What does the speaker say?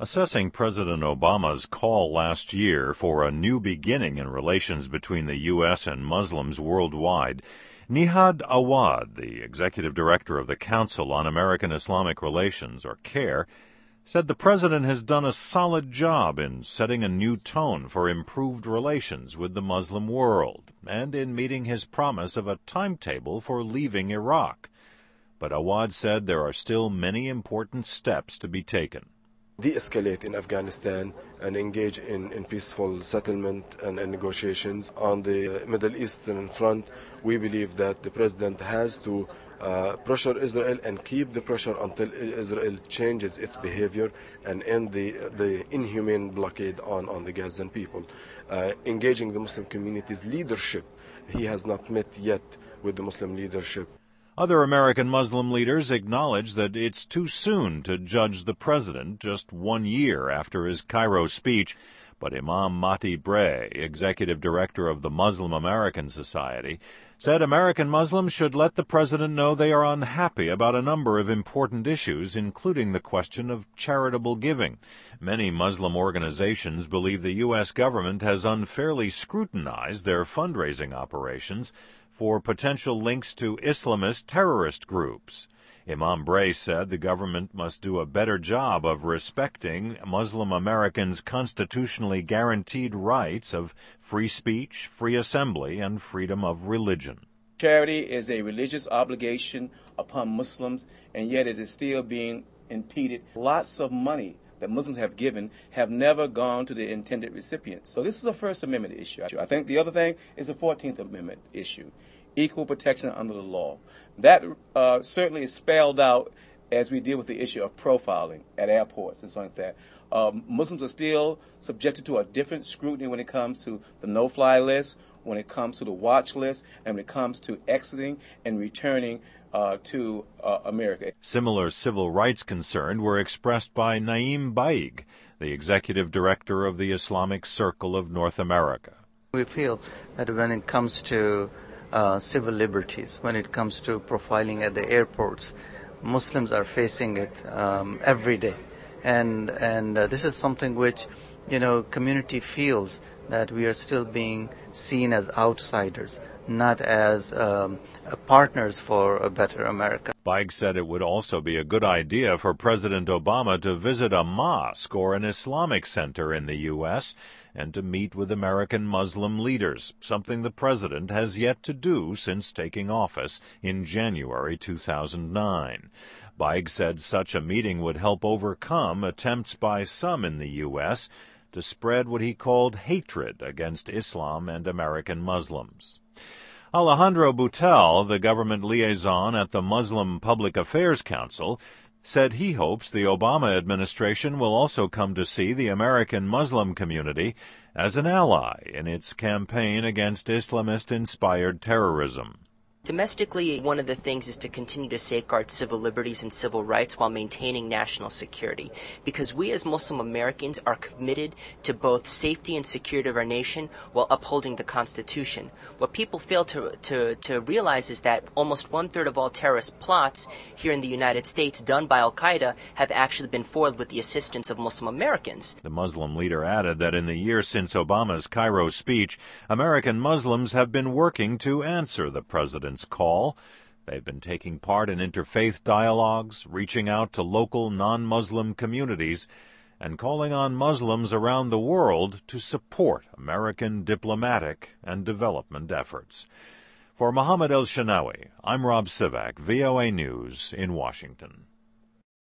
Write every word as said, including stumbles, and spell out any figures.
Assessing President Obama's call last year for a new beginning in relations between the U S and Muslims worldwide, Nihad Awad, the executive director of the Council on American Islamic Relations, or CAIR, said the president has done a solid job in setting a new tone for improved relations with the Muslim world and in meeting his promise of a timetable for leaving Iraq. But Awad said there are still many important steps to be taken. De-escalate in Afghanistan and engage in, in peaceful settlement and, and negotiations. On the Middle Eastern front, we believe that the president has to uh, pressure Israel and keep the pressure until Israel changes its behavior and end the, the inhumane blockade on, on the Gazan people. Uh, engaging the Muslim community's leadership. He has not met yet with the Muslim leadership. Other American Muslim leaders acknowledge that it's too soon to judge the president just one year after his Cairo speech, but Imam Mati Bre, executive director of the Muslim American Society, said American Muslims should let the president know they are unhappy about a number of important issues, including the question of charitable giving. Many Muslim organizations believe the U S government has unfairly scrutinized their fundraising operations for potential links to Islamist terrorist groups. Imam Bre said the government must do a better job of respecting Muslim Americans' constitutionally guaranteed rights of free speech, free assembly, and freedom of religion. Charity is a religious obligation upon Muslims, and yet it is still being impeded. Lots of money that Muslims have given have never gone to the intended recipients. So this is a First Amendment issue. I think the other thing is a fourteenth Amendment issue, equal protection under the law. That uh, certainly is spelled out as we deal with the issue of profiling at airports and so like that. Um, Muslims are still subjected to a different scrutiny when it comes to the no-fly list, when it comes to the watch list, and when it comes to exiting and returning Uh, to uh, America. Similar civil rights concerns were expressed by Naim Baig, the executive director of the Islamic Circle of North America. We feel that when it comes to uh, civil liberties, when it comes to profiling at the airports, Muslims are facing it um, every day. And, and uh, this is something which, you know, community feels that we are still being seen as outsiders, not as um, partners for a better America. Baig said it would also be a good idea for President Obama to visit a mosque or an Islamic center in the U S and to meet with American Muslim leaders, something the president has yet to do since taking office in January two thousand nine. Baig said such a meeting would help overcome attempts by some in the U S to spread what he called hatred against Islam and American Muslims. Alejandro Boutel, the government liaison at the Muslim Public Affairs Council, said he hopes the Obama administration will also come to see the American Muslim community as an ally in its campaign against Islamist-inspired terrorism. Domestically, one of the things is to continue to safeguard civil liberties and civil rights while maintaining national security. Because we as Muslim Americans are committed to both safety and security of our nation while upholding the Constitution. What people fail to, to, to realize is that almost one-third of all terrorist plots here in the United States done by Al-Qaeda have actually been foiled with the assistance of Muslim Americans. The Muslim leader added that in the year since Obama's Cairo speech, American Muslims have been working to answer the president's call. They've been taking part in interfaith dialogues, reaching out to local non-Muslim communities, and calling on Muslims around the world to support American diplomatic and development efforts. For Mohammed El-Shanawi, I'm Rob Sivak, V O A News in Washington.